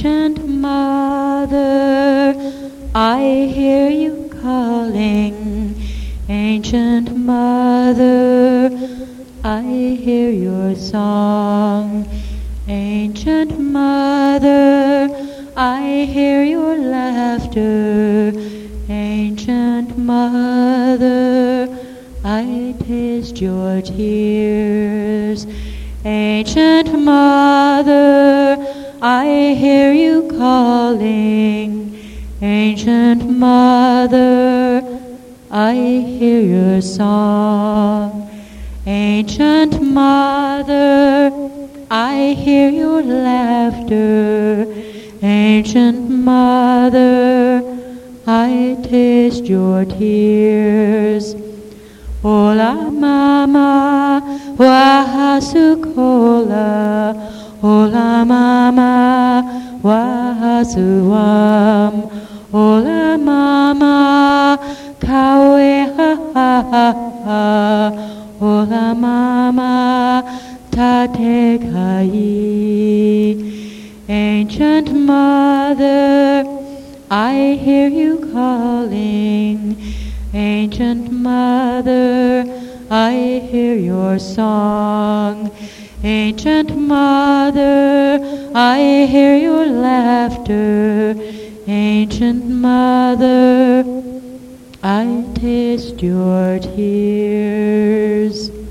Ancient Mother, I hear you calling. Ancient Mother, I hear your song. Ancient Mother, I hear your laughter. Ancient Mother, I taste your tears. Ancient Mother, I hear you calling. Ancient Mother, I hear your song. Ancient Mother, I hear your laughter. Ancient Mother, I taste your tears. Ola mama wahasukola, ola mama wahasuam, ola mama kawe ha ha ha ha, ola mama tate kai. Ancient Mother, I hear you calling. Ancient Mother, I hear your song. Ancient Mother, I hear your laughter. Ancient Mother, I taste your tears.